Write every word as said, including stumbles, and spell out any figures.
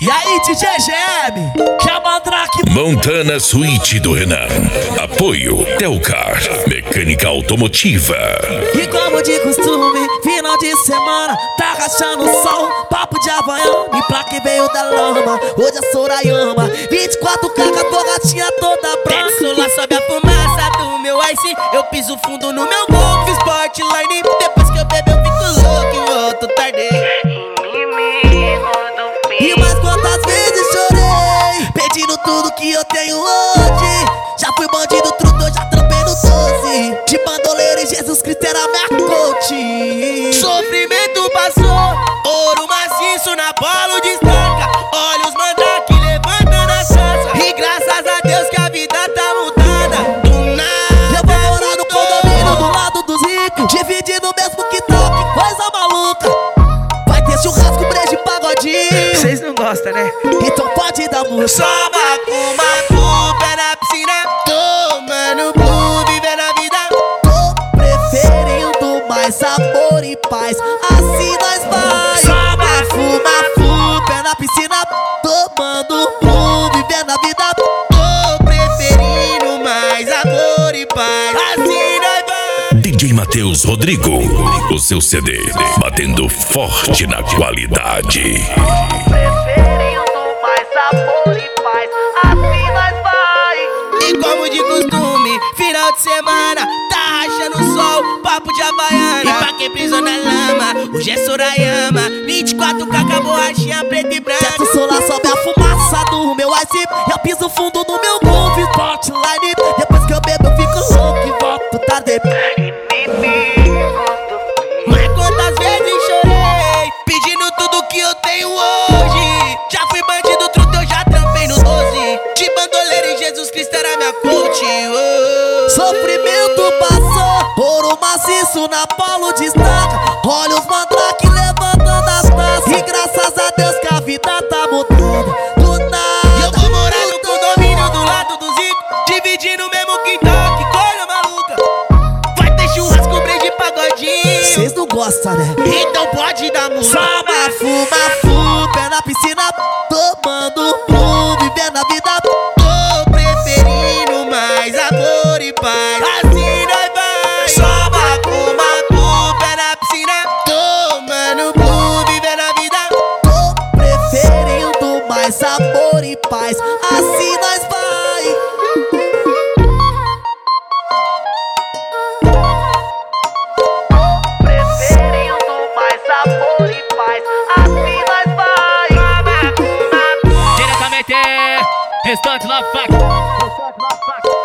E aí, D J G M, que é a Mandrake. Montana Suíte do Renan. Apoio Telcar, mecânica automotiva. E como de costume, final de semana, tá rachando o sol, papo de Havaiana, e pra quem veio da lama, hoje é Sorayama. vinte e quatro K, a borrachinha toda branca. Desço lá, sobe a fumaça do meu ice. Eu piso fundo no meu Golf Sportline. Depois que eu bebo eu fico louco e volto tarde. E mais quantas vezes chorei, pedindo tudo que eu tenho hoje. Já fui bandido, truto, eu já trampei no doze. De bandoleiro e Jesus Cristo era minha coach. Sofrimento passou, ouro maciço na bola destaca. Olha os mandrake levantando a taça. E graças a Deus que a vida tá mudada. Do nada eu vou morar no condomínio do lado dos ricos, dividindo o mesmo quintal, que coisa maluca. Vai ter churrasco, brejo e pagodinho. Vocês não gostam, né? Então pode dar música. Só macu, macu, pé na piscina. Tomando blue, vivendo a vida. Tô preferindo mais sabor e paz, assim nós vai. Só mafu, Mafu, pé na piscina, tomando blue, vivendo a vida. tô preferindo mais amor e paz. Assim nós vai. D J Matheus Rodrigo, o seu C D, batendo forte na qualidade. Preferindo mais sabor e paz, assim nós vai. E como de costume, final de semana, tá rachando o sol, papo de Havaiana. E pra quem pisou na lama, hoje é Sorayama. vinte e quatro K, com a borrachinha preta e branca. Desce o solar, sobe a fumaça do meu ice. Eu piso fundo no meu Golf Sportline. Depois que eu bebo eu fico louco e volto tarde. Mas quantas vezes chorei, pedindo tudo que eu tenho hoje. Já fui bandido, truto, eu já trampei no doze. De bandoleiro e Jesus Cristo era minha coach. Oh. Sofrimento passou, ouro maciço na polo destaca. Olha os mandrake levantando as taças. E graças a Deus que a vida tá mudando. Do nada E eu vou morar no condomínio do lado do Zico, dividindo o mesmo quintal, que coisa maluca. Vai ter churrasco, brejo e pagodinho. Vocês não gostam, né? Então pode dar música. Só mafu, mafu, pé na piscina, tomando rum, vivendo a vida. Tô preferindo mais amor e paz. Assim nós vai. Só macu, macu, pé na piscina. Tomando blue, vivendo a vida. Tô preferindo mais sabor e paz, assim nós vai. Tô preferindo mais sabor e paz, assim nós vai. Diretamente, restante Love Fact.